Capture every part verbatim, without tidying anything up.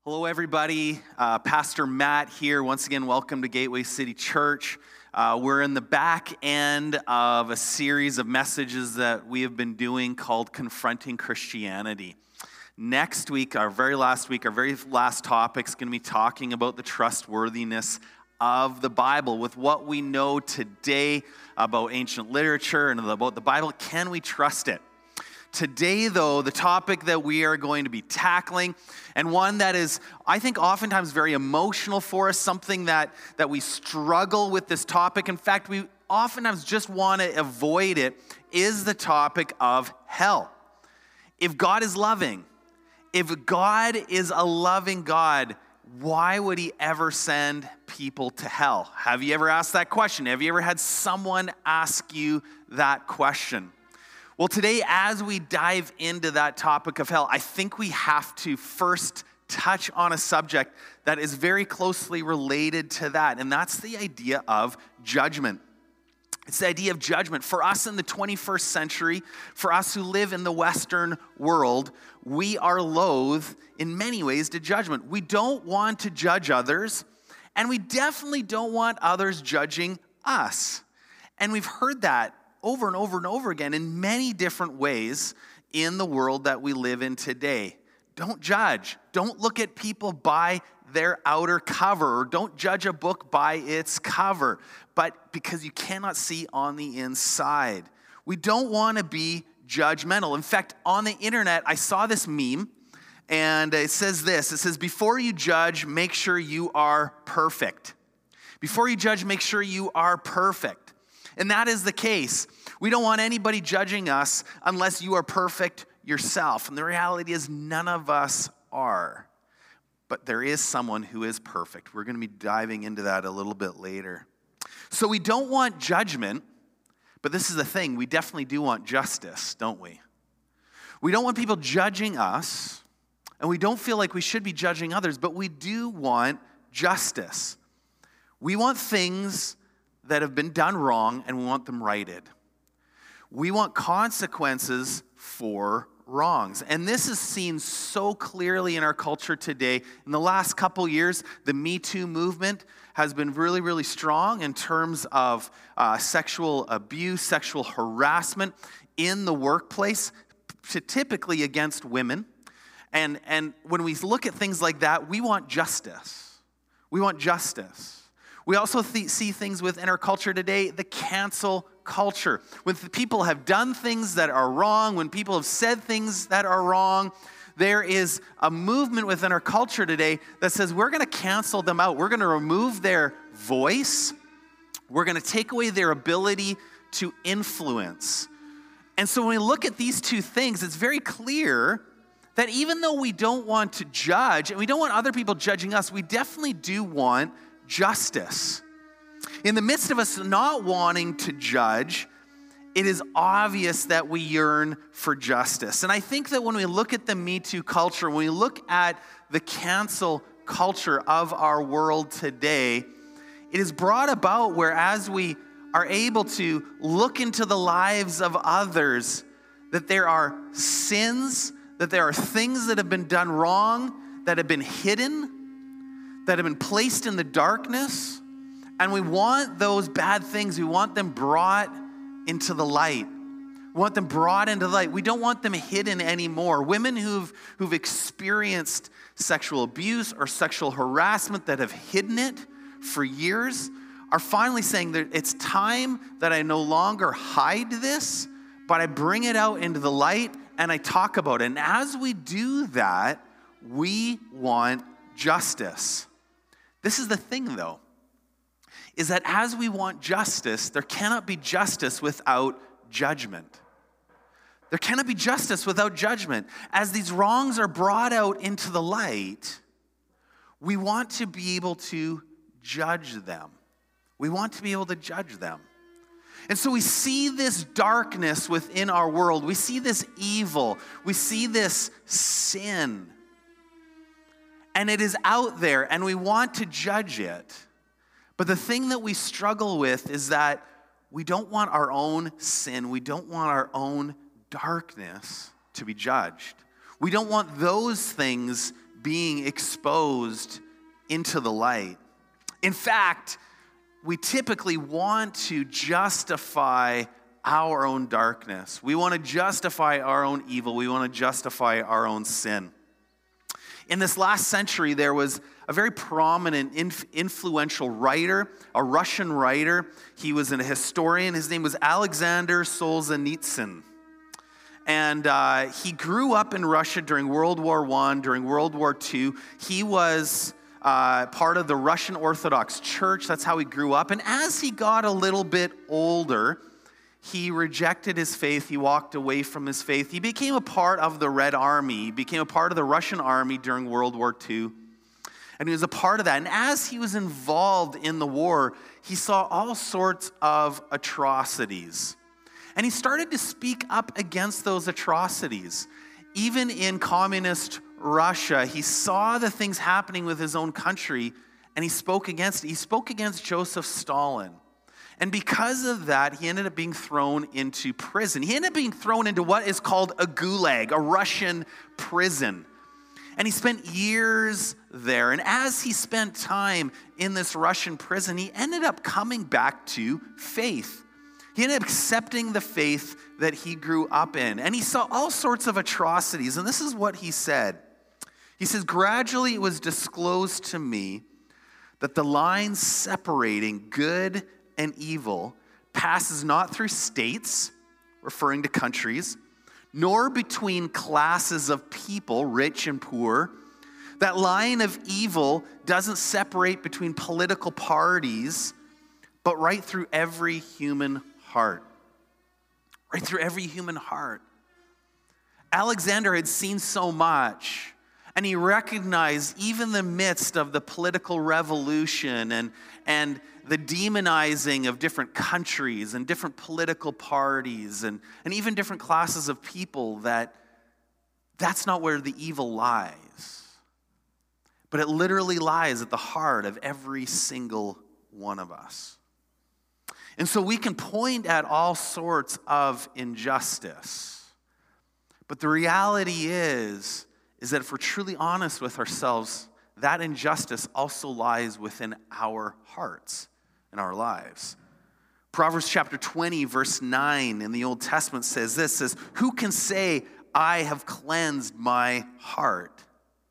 Hello, everybody. Uh, Pastor Matt here. Once again, welcome to Gateway City Church. Uh, we're in the back end of a series of messages that we have been doing called Confronting Christianity. Next week, our very last week, our very last topic is going to be talking about the trustworthiness of the Bible. With what we know today about ancient literature and about the Bible, can we trust it? Today, though, the topic that we are going to be tackling, and one that is, I think, oftentimes very emotional for us, something that, that we struggle with this topic. In fact, we oftentimes just want to avoid it, is the topic of hell. If God is loving, if God is a loving God, why would he ever send people to hell? Have you ever asked that question? Have you ever had someone ask you that question? Well, today, as we dive into that topic of hell, I think we have to first touch on a subject that is very closely related to that, and that's the idea of judgment. It's the idea of judgment. For us in the twenty-first century, for us who live in the Western world, we are loath in many ways to judgment. We don't want to judge others, and we definitely don't want others judging us. And we've heard that over and over and over again in many different ways in the world that we live in today. Don't judge. Don't look at people by their outer cover, or don't judge a book by its cover, but because you cannot see on the inside. We don't want to be judgmental. In fact, on the internet, I saw this meme, and it says this. It says, before you judge, make sure you are perfect. Before you judge, make sure you are perfect. And that is the case. We don't want anybody judging us unless you are perfect yourself. And the reality is none of us are. But there is someone who is perfect. We're going to be diving into that a little bit later. So we don't want judgment, but this is the thing. We definitely do want justice, don't we? We don't want people judging us, and we don't feel like we should be judging others, but we do want justice. We want things that have been done wrong, and we want them righted. We want consequences for wrongs. And this is seen so clearly in our culture today. In the last couple years, the Me Too movement has been really, really strong in terms of uh, sexual abuse, sexual harassment in the workplace, typically against women. And, and when we look at things like that, we want justice. We want justice. We also th- see things within our culture today, the cancel culture. When people have done things that are wrong, when people have said things that are wrong, there is a movement within our culture today that says we're going to cancel them out. We're going to remove their voice. We're going to take away their ability to influence. And so when we look at these two things, it's very clear that even though we don't want to judge, and we don't want other people judging us, we definitely do want justice. In the midst of us not wanting to judge, it is obvious that we yearn for justice. And I think that when we look at the Me Too culture, when we look at the cancel culture of our world today, it is brought about where as we are able to look into the lives of others, that there are sins, that there are things that have been done wrong, that have been hidden, that have been placed in the darkness, and we want those bad things, we want them brought into the light. We want them brought into the light. We don't want them hidden anymore. Women who've, who've experienced sexual abuse or sexual harassment that have hidden it for years are finally saying that it's time that I no longer hide this, but I bring it out into the light and I talk about it. And as we do that, we want justice. This is the thing, though, is that as we want justice, there cannot be justice without judgment. There cannot be justice without judgment. As these wrongs are brought out into the light, we want to be able to judge them. We want to be able to judge them. And so we see this darkness within our world. We see this evil. We see this sin. And it is out there, and we want to judge it. But the thing that we struggle with is that we don't want our own sin, we don't want our own darkness to be judged. We don't want those things being exposed into the light. In fact, we typically want to justify our own darkness. We want to justify our own evil. We want to justify our own sin. In this last century, there was a very prominent, inf- influential writer, a Russian writer. He was a historian. His name was Alexander Solzhenitsyn. And uh, he grew up in Russia during World War One, during World War Two. He was uh, part of the Russian Orthodox Church. That's how he grew up. And as he got a little bit older, he rejected his faith. He walked away from his faith. He became a part of the Red Army. He became a part of the Russian army during World War Two. And he was a part of that. And as he was involved in the war, he saw all sorts of atrocities. And he started to speak up against those atrocities. Even in communist Russia, he saw the things happening with his own country, and he spoke against it. He spoke against Joseph Stalin. And because of that, he ended up being thrown into prison. He ended up being thrown into what is called a gulag, a Russian prison. And he spent years there. And as he spent time in this Russian prison, he ended up coming back to faith. He ended up accepting the faith that he grew up in. And he saw all sorts of atrocities. And this is what he said. He says, gradually it was disclosed to me that the line separating good and evil passes not through states, referring to countries, nor between classes of people, rich and poor. That line of evil doesn't separate between political parties, but right through every human heart. Right through every human heart. Alexander had seen so much, and he recognized even in the midst of the political revolution and, and the demonizing of different countries and different political parties and, and even different classes of people, that that's not where the evil lies. But it literally lies at the heart of every single one of us. And so we can point at all sorts of injustice. But the reality is, is that if we're truly honest with ourselves, that injustice also lies within our hearts and our lives. Proverbs chapter twenty, verse nine in the Old Testament says this, says, who can say, I have cleansed my heart?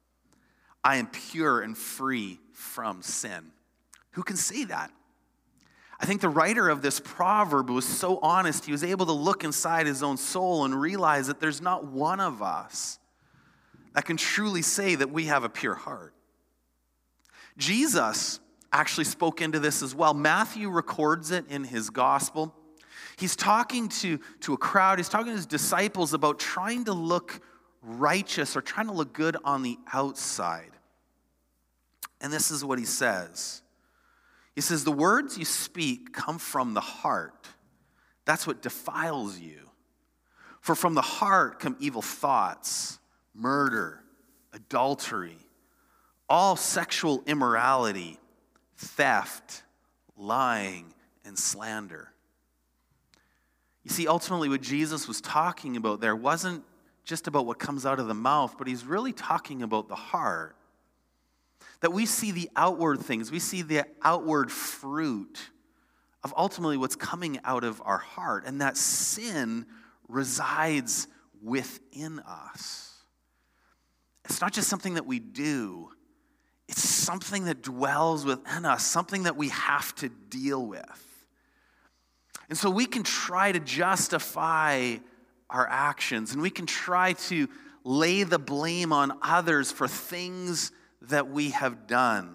I am pure and free from sin. Who can say that? I think the writer of this proverb was so honest, he was able to look inside his own soul and realize that there's not one of us that can truly say that we have a pure heart. Jesus actually spoke into this as well. Matthew records it in his gospel. He's talking to, to a crowd, he's talking to his disciples about trying to look righteous or trying to look good on the outside. And this is what he says. He says, the words you speak come from the heart. That's what defiles you. For from the heart come evil thoughts, murder, adultery, all sexual immorality, theft, lying, and slander. You see, ultimately what Jesus was talking about there wasn't just about what comes out of the mouth, but he's really talking about the heart. That we see the outward things, we see the outward fruit of ultimately what's coming out of our heart, and that sin resides within us. It's not just something that we do, it's something that dwells within us, something that we have to deal with. And so we can try to justify our actions, and we can try to lay the blame on others for things that we have done.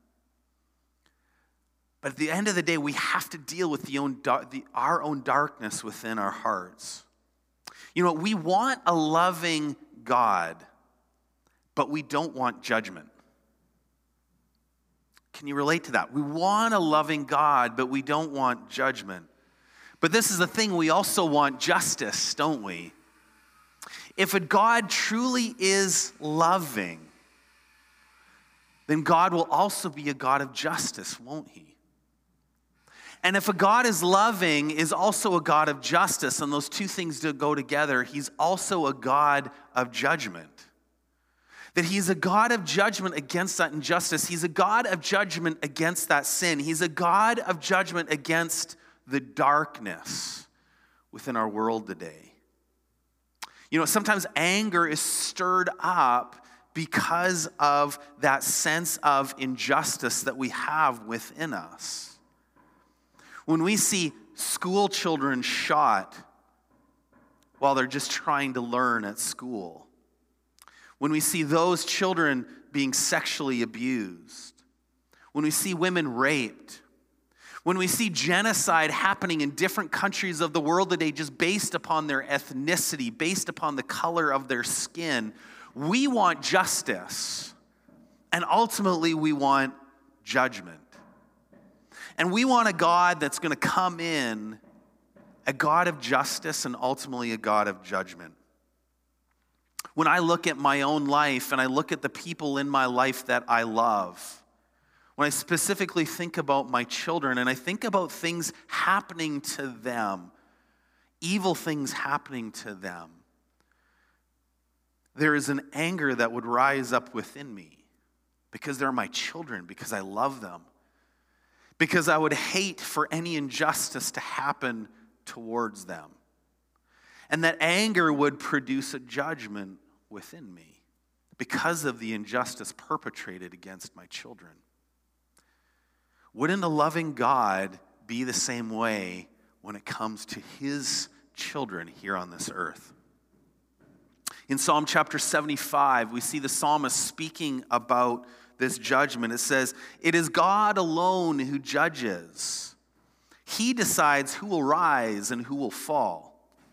But at the end of the day, we have to deal with the own, the, our own darkness within our hearts. You know, we want a loving God, but we don't want judgment. Can you relate to that? We want a loving God, but we don't want judgment. But this is the thing, we also want justice, don't we? If a God truly is loving, then God will also be a God of justice, won't he? And if a God is loving, is also a God of justice, and those two things do go together, he's also a God of judgment. That he's a God of judgment against that injustice. He's a God of judgment against that sin. He's a God of judgment against the darkness within our world today. You know, sometimes anger is stirred up because of that sense of injustice that we have within us. When we see school children shot while they're just trying to learn at school, when we see those children being sexually abused, when we see women raped, when we see genocide happening in different countries of the world today just based upon their ethnicity, based upon the color of their skin, we want justice, and ultimately we want judgment. And we want a God that's going to come in, a God of justice and ultimately a God of judgment. When I look at my own life and I look at the people in my life that I love, when I specifically think about my children and I think about things happening to them, evil things happening to them, there is an anger that would rise up within me because they're my children, because I love them, because I would hate for any injustice to happen towards them. And that anger would produce a judgment within me because of the injustice perpetrated against my children. Wouldn't a loving God be the same way when it comes to his children here on this earth? In Psalm chapter seventy-five, we see the psalmist speaking about this judgment. It says, "It is God alone who judges. He decides who will rise and who will fall.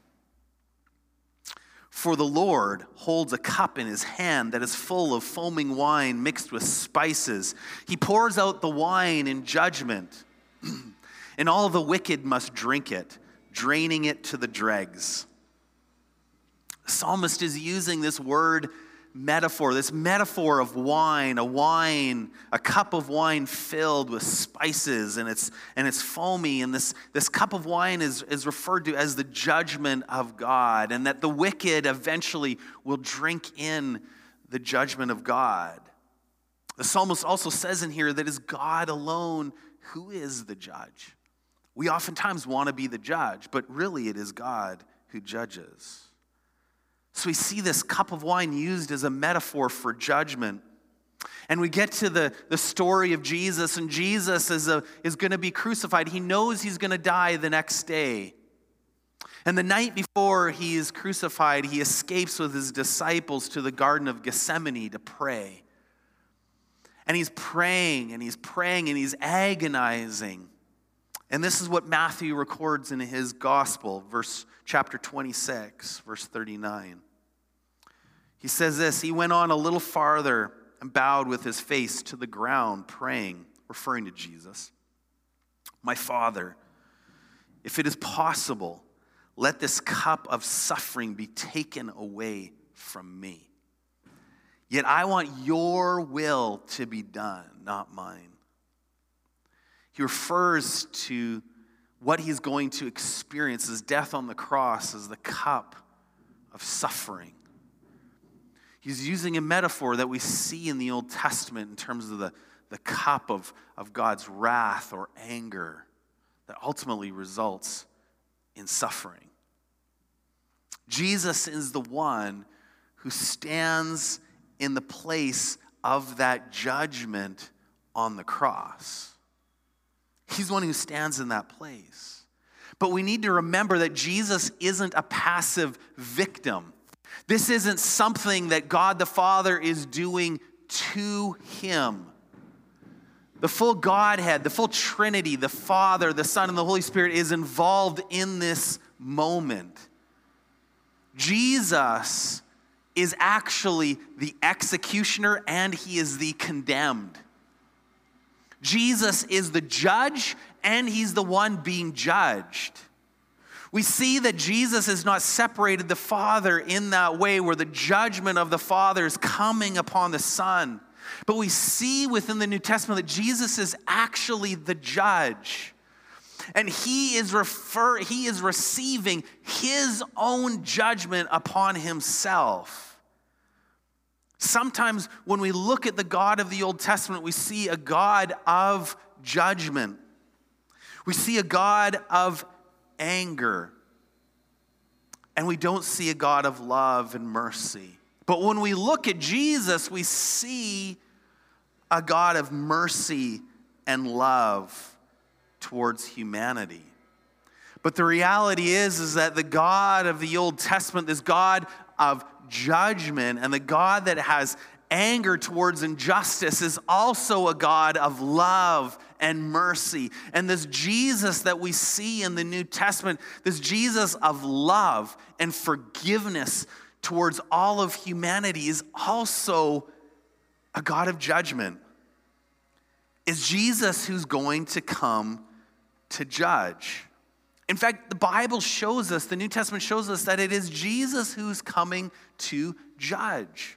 For the Lord holds a cup in his hand that is full of foaming wine mixed with spices. He pours out the wine in judgment, and all the wicked must drink it, draining it to the dregs." The psalmist is using this word metaphor, this metaphor of wine, a wine, a cup of wine filled with spices, and it's and it's foamy, and this, this cup of wine is, is referred to as the judgment of God, and that the wicked eventually will drink in the judgment of God. The psalmist also says in here that it's God alone who is the judge. We oftentimes want to be the judge, but really it is God who judges. So we see this cup of wine used as a metaphor for judgment. And we get to the, the story of Jesus, and Jesus is, a, is going to be crucified. He knows he's going to die the next day. And the night before he is crucified, he escapes with his disciples to the Garden of Gethsemane to pray. And he's praying, and he's praying, and he's agonizing. And this is what Matthew records in his gospel, verse chapter twenty-six, verse thirty-nine. He says this, "He went on a little farther and bowed with his face to the ground, praying," referring to Jesus, "My Father, if it is possible, let this cup of suffering be taken away from me. Yet I want your will to be done, not mine." He refers to what he's going to experience, his death on the cross, as the cup of suffering. He's using a metaphor that we see in the Old Testament in terms of the, the cup of, of God's wrath or anger that ultimately results in suffering. Jesus is the one who stands in the place of that judgment on the cross. He's the one who stands in that place. But we need to remember that Jesus isn't a passive victim. This isn't something that God the Father is doing to him. The full Godhead, the full Trinity, the Father, the Son, and the Holy Spirit is involved in this moment. Jesus is actually the executioner, and he is the condemned. Jesus is the judge, and he's the one being judged. We see that Jesus has not separated the Father in that way where the judgment of the Father is coming upon the Son. But we see within the New Testament that Jesus is actually the judge. And he is refer he is receiving his own judgment upon himself. sometimes when we look at the God of the Old Testament, we see a God of judgment. We see a God of anger. And we don't see a God of love and mercy. But when we look at Jesus, we see a God of mercy and love towards humanity. But the reality is, is that the God of the Old Testament, this God of judgment and the God that has anger towards injustice, is also a God of love and mercy. And this Jesus that we see in the New Testament, this Jesus of love and forgiveness towards all of humanity, is also a God of judgment. Is Jesus who's going to come to judge. In fact, the Bible shows us, the New Testament shows us that it is Jesus who's coming to judge.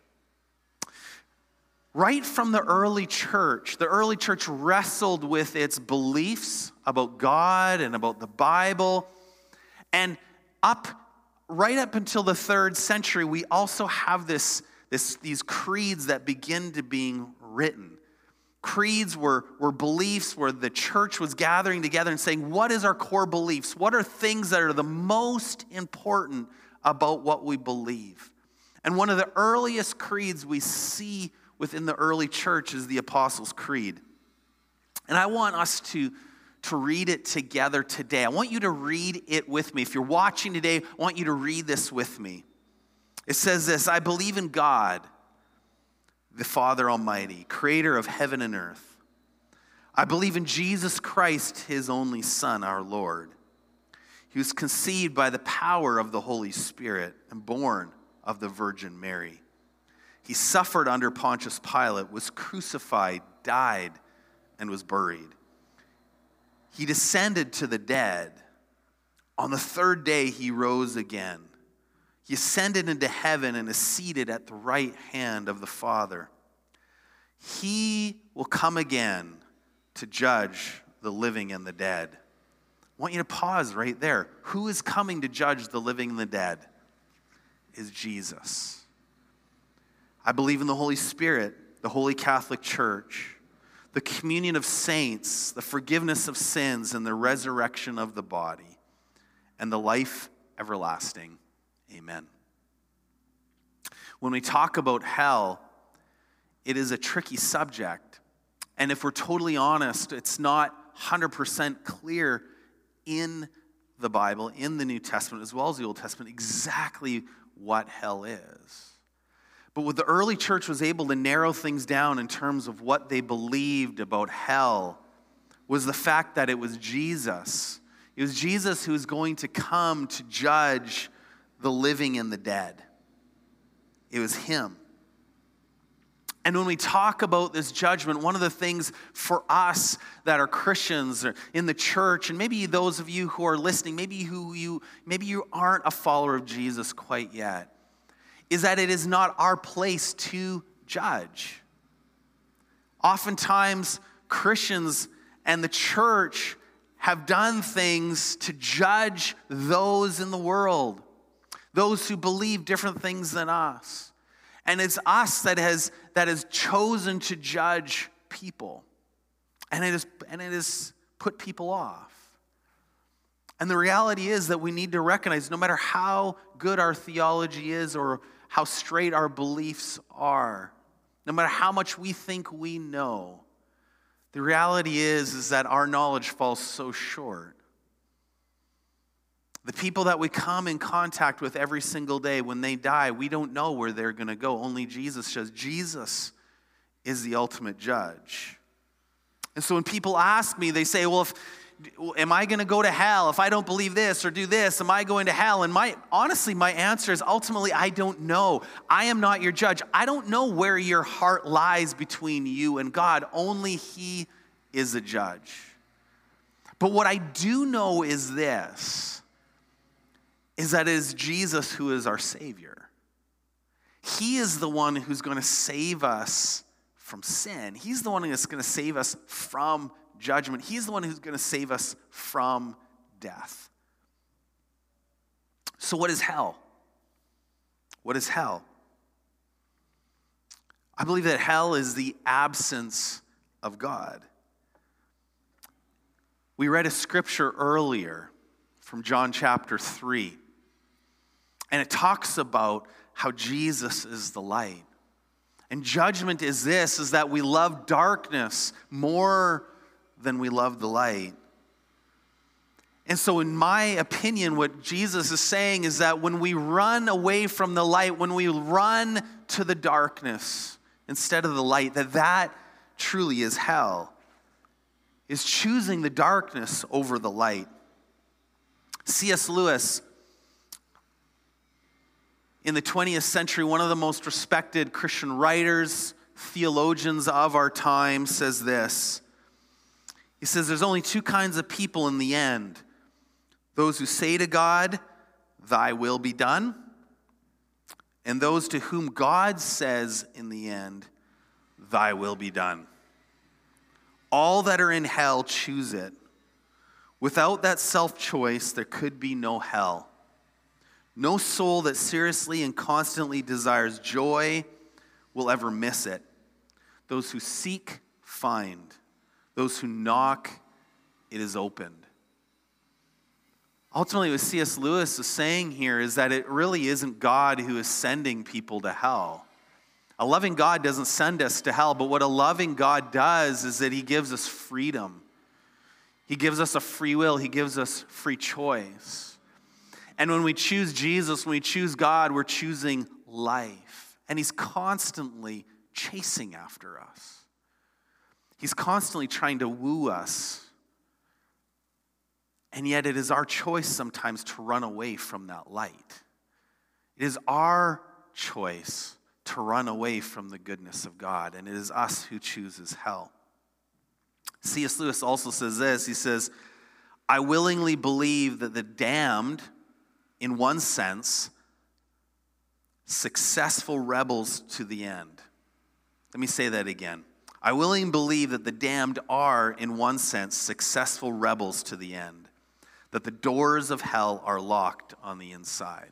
Right from the early church, the early church wrestled with its beliefs about God and about the Bible. And up, right up until the third century, we also have this, this, these creeds that begin to being written. Creeds were, were beliefs where the church was gathering together and saying, what is our core beliefs? What are things that are the most important about what we believe? And one of the earliest creeds we see within the early church is the Apostles' Creed. And I want us to, to read it together today. I want you to read it with me. If you're watching today, I want you to read this with me. It says this: I believe in God, the Father Almighty, creator of heaven and earth. I believe in Jesus Christ, his only Son, our Lord. He was conceived by the power of the Holy Spirit and born of the Virgin Mary. He suffered under Pontius Pilate, was crucified, died, and was buried. He descended to the dead. On the third day, he rose again. He ascended into heaven and is seated at the right hand of the Father. He will come again to judge the living and the dead. I want you to pause right there. Who is coming to judge the living and the dead? Is Jesus. I believe in the Holy Spirit, the Holy Catholic Church, the communion of saints, the forgiveness of sins, and the resurrection of the body, and the life everlasting. Amen. When we talk about hell, it is a tricky subject. And if we're totally honest, it's not one hundred percent clear in the Bible, in the New Testament, as well as the Old Testament, exactly what hell is. But what the early church was able to narrow things down in terms of what they believed about hell was the fact that it was Jesus. It was Jesus who was going to come to judge the living and the dead. It was him. And when we talk about this judgment, one of the things for us that are Christians or in the church, and maybe those of you who are listening, maybe who you maybe you aren't a follower of Jesus quite yet, is that it is not our place to judge. Oftentimes, Christians and the church have done things to judge those in the world, those who believe different things than us. And it's us that has that has chosen to judge people. And it is and it has put people off. And the reality is that we need to recognize no matter how good our theology is or how straight our beliefs are, no matter how much we think we know, the reality is, is that our knowledge falls so short. The people that we come in contact with every single day, when they die, we don't know where they're going to go. Only Jesus says Jesus is the ultimate judge. And so when people ask me, they say, well, if, am I going to go to hell? If I don't believe this or do this, am I going to hell? And my honestly, my answer is ultimately, I don't know. I am not your judge. I don't know where your heart lies between you and God. Only he is a judge. But what I do know is this, is that it is Jesus who is our Savior. He is the one who's going to save us from sin. He's the one who's going to save us from judgment. He's the one who's going to save us from death. So what is hell? What is hell? I believe that hell is the absence of God. We read a scripture earlier from John chapter three, and it talks about how Jesus is the light. And judgment is this, is that we love darkness more than we love the light. And so in my opinion, what Jesus is saying is that when we run away from the light, when we run to the darkness instead of the light, that that truly is hell, is choosing the darkness over the light. C S Lewis, in the twentieth century, one of the most respected Christian writers, theologians of our time, says this. He says, there's only two kinds of people in the end. Those who say to God, thy will be done, and those to whom God says in the end, thy will be done. All that are in hell choose it. Without that self-choice, there could be no hell. No soul that seriously and constantly desires joy will ever miss it. Those who seek, find. Those who knock, it is opened. Ultimately, what C S Lewis is saying here is that it really isn't God who is sending people to hell. A loving God doesn't send us to hell, but what a loving God does is that he gives us freedom. He gives us a free will. He gives us free choice. And when we choose Jesus, when we choose God, we're choosing life. And he's constantly chasing after us. He's constantly trying to woo us. And yet it is our choice sometimes to run away from that light. It is our choice to run away from the goodness of God. And it is us who chooses hell. C S Lewis also says this. He says, I willingly believe that the damned, in one sense, successful rebels to the end. Let me say that again. I willingly believe that the damned are, in one sense, successful rebels to the end, that the doors of hell are locked on the inside.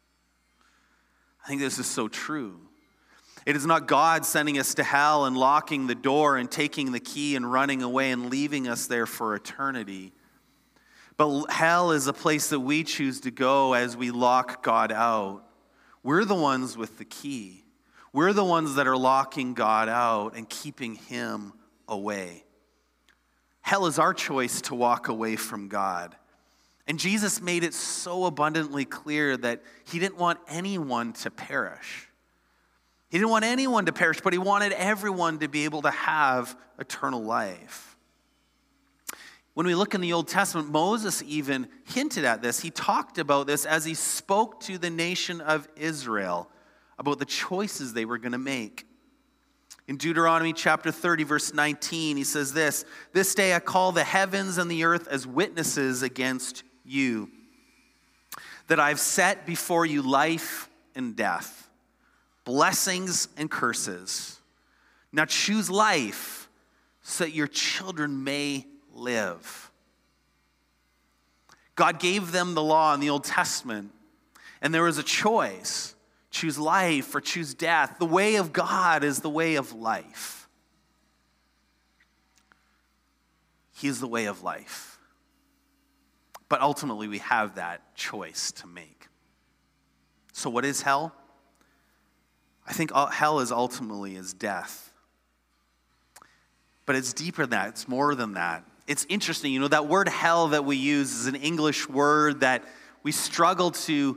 I think this is so true. It is not God sending us to hell and locking the door and taking the key and running away and leaving us there for eternity. But hell is a place that we choose to go as we lock God out. We're the ones with the key. We're the ones that are locking God out and keeping him away. Hell is our choice to walk away from God. And Jesus made it so abundantly clear that he didn't want anyone to perish. He didn't want anyone to perish, but he wanted everyone to be able to have eternal life. When we look in the Old Testament, Moses even hinted at this. He talked about this as he spoke to the nation of Israel about the choices they were going to make. In Deuteronomy chapter thirty, verse nineteen, he says this, this day I call the heavens and the earth as witnesses against you, that I've set before you life and death, blessings and curses. Now choose life so that your children may live. God gave them the law in the Old Testament, and there was a choice. Choose life or choose death. The way of God is the way of life. He is the way of life. But ultimately, we have that choice to make. So what is hell? I think hell is ultimately is death. But it's deeper than that. It's more than that. It's interesting, you know, that word hell that we use is an English word that we struggle to,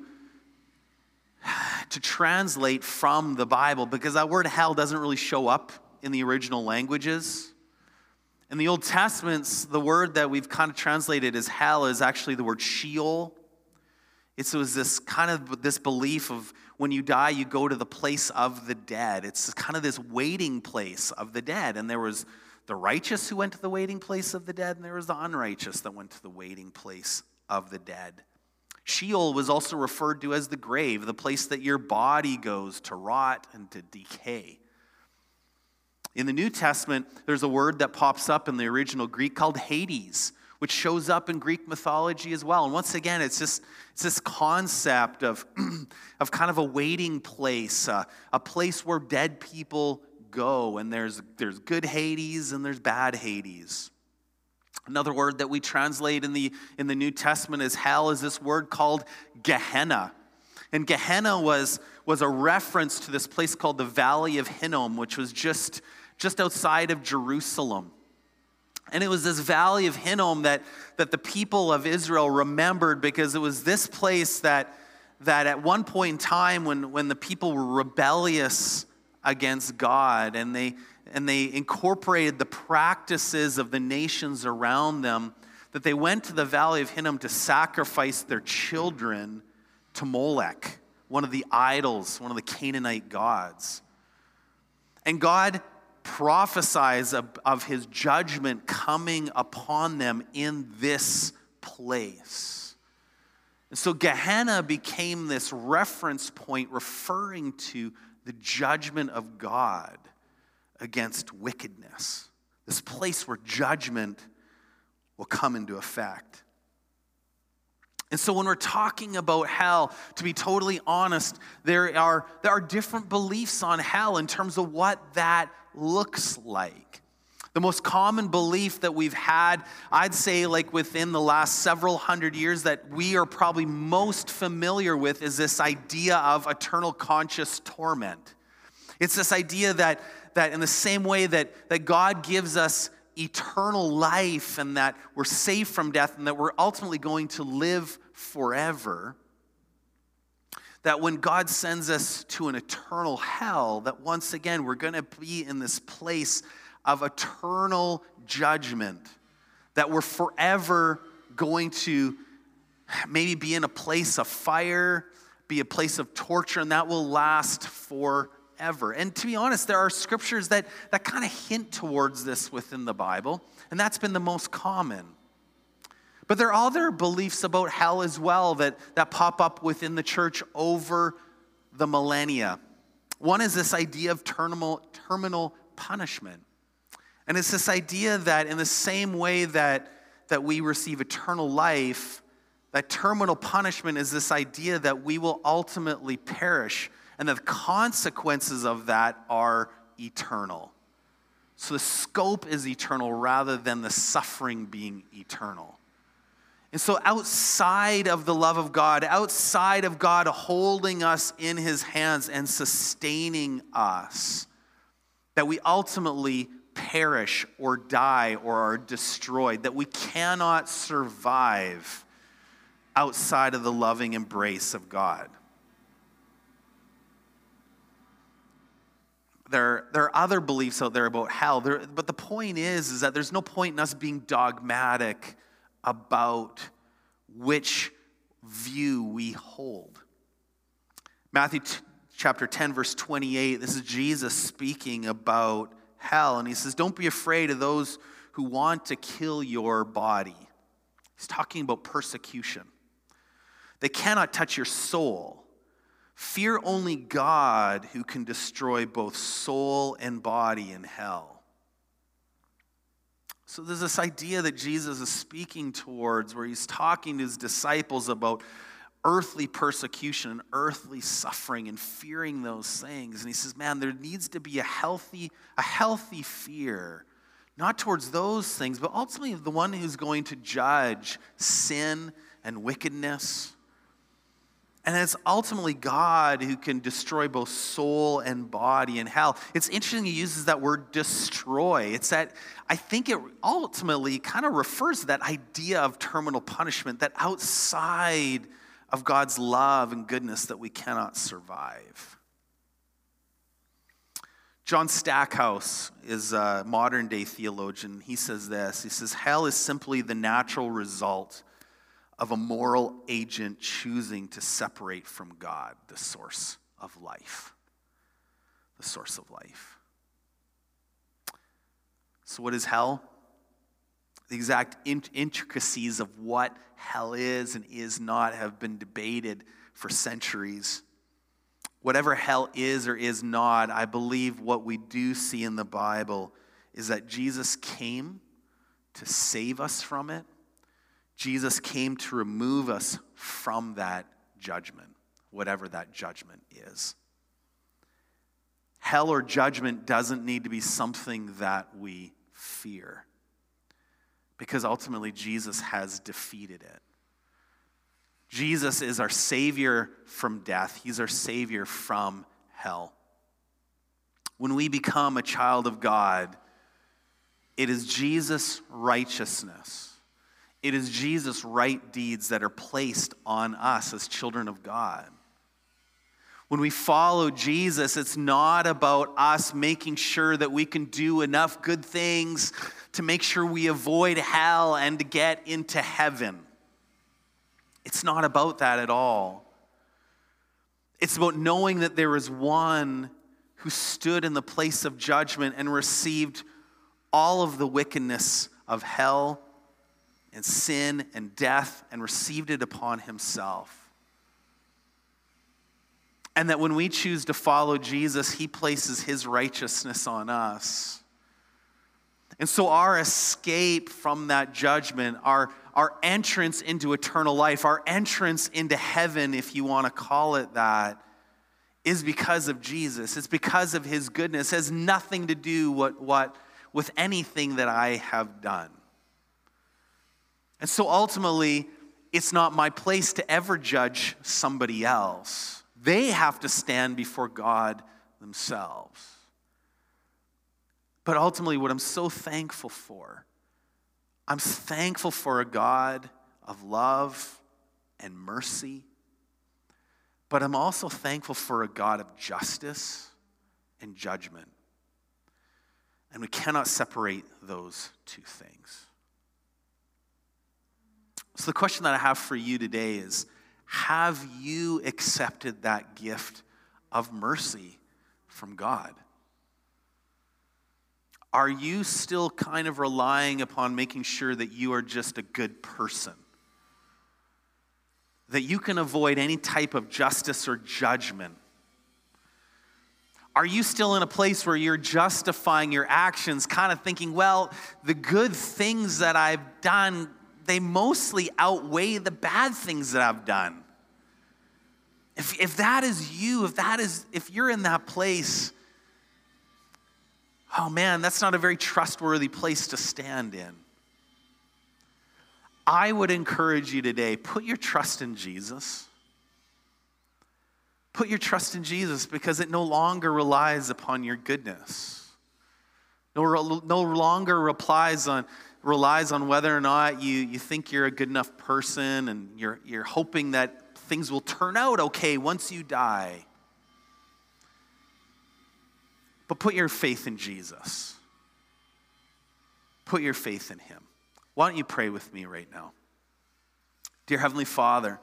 to translate from the Bible because that word hell doesn't really show up in the original languages. In the Old Testament, the word that we've kind of translated as hell is actually the word Sheol. It was this kind of this belief of when you die, you go to the place of the dead. It's kind of this waiting place of the dead. And there was the righteous who went to the waiting place of the dead, and there was the unrighteous that went to the waiting place of the dead. Sheol was also referred to as the grave, the place that your body goes to rot and to decay. In the New Testament, there's a word that pops up in the original Greek called Hades, which shows up in Greek mythology as well. And once again, it's just it's this concept of, of kind of a waiting place, uh, a place where dead people go, and there's, there's good Hades and there's bad Hades. Another word that we translate in the, in the New Testament as hell is this word called Gehenna. And Gehenna was, was a reference to this place called the Valley of Hinnom, which was just, just outside of Jerusalem. And it was this Valley of Hinnom that, that the people of Israel remembered, because it was this place that, that at one point in time when, when the people were rebellious against God, and they, and they incorporated the practices of the nations around them, that they went to the Valley of Hinnom to sacrifice their children to Molech, one of the idols, one of the Canaanite gods. And God prophesies of, of his judgment coming upon them in this place. And so Gehenna became this reference point referring to the judgment of God against wickedness. This place where judgment will come into effect. And so when we're talking about hell, to be totally honest, there are, there are different beliefs on hell in terms of what that looks like. The most common belief that we've had, I'd say like within the last several hundred years that we are probably most familiar with, is this idea of eternal conscious torment. It's this idea that, that in the same way that, that God gives us eternal life and that we're safe from death and that we're ultimately going to live forever, that when God sends us to an eternal hell, that once again we're going to be in this place of eternal judgment, that we're forever going to maybe be in a place of fire, be a place of torture, and that will last forever. And to be honest, there are scriptures that, that kind of hint towards this within the Bible, and that's been the most common. But there are other beliefs about hell as well that, that pop up within the church over the millennia. One is this idea of terminal, terminal punishment. And it's this idea that in the same way that, that we receive eternal life, that terminal punishment is this idea that we will ultimately perish, and that the consequences of that are eternal. So the scope is eternal rather than the suffering being eternal. And so outside of the love of God, outside of God holding us in his hands and sustaining us, that we ultimately perish or die or are destroyed, that we cannot survive outside of the loving embrace of God. There, there are other beliefs out there about hell, there, but the point is, is that there's no point in us being dogmatic about which view we hold. Matthew t- chapter ten, verse twenty-eight, this is Jesus speaking about hell, and he says, don't be afraid of those who want to kill your body. He's talking about persecution. They cannot touch your soul. Fear only God, who can destroy both soul and body in hell. So there's this idea that Jesus is speaking towards where he's talking to his disciples about earthly persecution and earthly suffering and fearing those things. And he says, man, there needs to be a healthy, a healthy fear, not towards those things, but ultimately the one who's going to judge sin and wickedness. And it's ultimately God who can destroy both soul and body in hell. It's interesting he uses that word destroy. It's that, I think it ultimately kind of refers to that idea of terminal punishment, that outside of God's love and goodness that we cannot survive. John Stackhouse is a modern day theologian. He says this, he says, hell is simply the natural result of a moral agent choosing to separate from God, the source of life. The source of life. So what is hell? The exact intricacies of what hell is and is not have been debated for centuries. Whatever hell is or is not, I believe what we do see in the Bible is that Jesus came to save us from it. Jesus came to remove us from that judgment, whatever that judgment is. hell or judgment doesn't need to be something that we fear, because ultimately Jesus has defeated it. Jesus is our Savior from death. He's our Savior from hell. When we become a child of God, it is Jesus' righteousness. It is Jesus' right deeds that are placed on us as children of God. When we follow Jesus, it's not about us making sure that we can do enough good things to make sure we avoid hell and to get into heaven. It's not about that at all. It's about knowing that there is one who stood in the place of judgment and received all of the wickedness of hell and sin and death and received it upon himself. And that when we choose to follow Jesus, he places his righteousness on us. And so our escape from that judgment, our, our entrance into eternal life, our entrance into heaven, if you want to call it that, is because of Jesus. It's because of his goodness. It has nothing to do what, what, with anything that I have done. And so ultimately, it's not my place to ever judge somebody else. They have to stand before God themselves. But ultimately, what I'm so thankful for, I'm thankful for a God of love and mercy, but I'm also thankful for a God of justice and judgment. And we cannot separate those two things. So the question that I have for you today is, have you accepted that gift of mercy from God? Are you still kind of relying upon making sure that you are just a good person? That you can avoid any type of justice or judgment? Are you still in a place where you're justifying your actions, kind of thinking, well, the good things that I've done, they mostly outweigh the bad things that I've done? If, if that is you, if that is, if you're in that place, oh man, that's not a very trustworthy place to stand in. I would encourage you today, put your trust in Jesus. Put your trust in Jesus, because it no longer relies upon your goodness. No, no longer relies on, relies on whether or not you, you think you're a good enough person and you're, you're hoping that things will turn out okay once you die. But put your faith in Jesus. Put your faith in him. Why don't you pray with me right now? Dear Heavenly Father,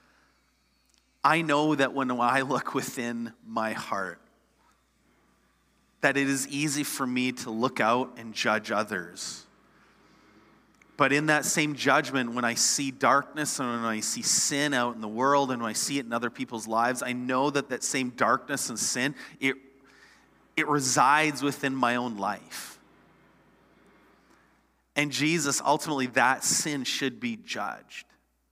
I know that when I look within my heart, that it is easy for me to look out and judge others. But in that same judgment, when I see darkness and when I see sin out in the world and when I see it in other people's lives, I know that that same darkness and sin, it, it resides within my own life. And Jesus, ultimately, that sin should be judged.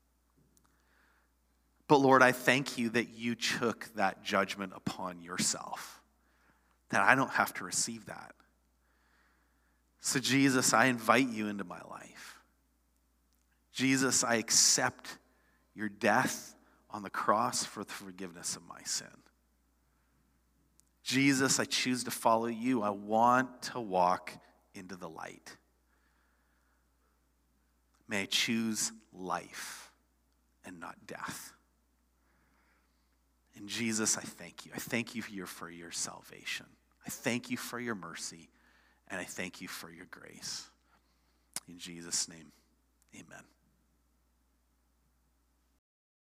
But Lord, I thank you that you took that judgment upon yourself, that I don't have to receive that. So Jesus, I invite you into my life. Jesus, I accept your death on the cross for the forgiveness of my sin. Jesus, I choose to follow you. I want to walk into the light. May I choose life and not death. And Jesus, I thank you. I thank you for your, for your salvation. I thank you for your mercy, and I thank you for your grace. In Jesus' name, amen.